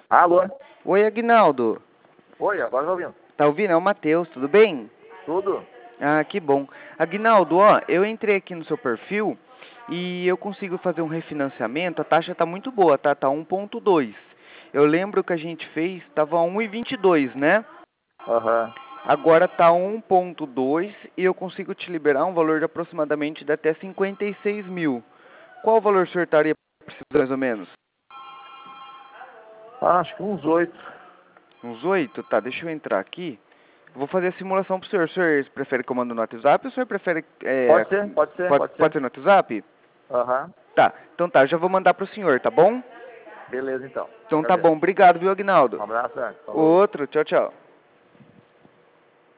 Alô? Oi, Aguinaldo. Oi, agora tá ouvindo. Tá ouvindo? É o Matheus, tudo bem? Tudo? Ah, que bom. Aguinaldo, ó, eu entrei aqui no seu perfil e eu consigo fazer um refinanciamento. A taxa tá muito boa, tá? Tá 1,2. Eu lembro que a gente fez, tava 1,22, né? Aham. Agora tá 1,2 e eu consigo te liberar um valor de aproximadamente de até 56 mil. Qual valor o senhor estaria precisando mais ou menos? Acho que uns 8. Uns 8? Tá, deixa eu entrar aqui. Vou fazer a simulação pro senhor. O senhor prefere que eu mando no WhatsApp ou o senhor prefere... Pode ser, pode ser, pode pode ser. ser no WhatsApp? Aham. Tá, então tá, eu já vou mandar pro senhor, tá bom? Beleza, então. Então tá Agradeço. bom, obrigado, viu, Um Aguinaldo? abraço, Antes. Falou. Outro, tchau, tchau.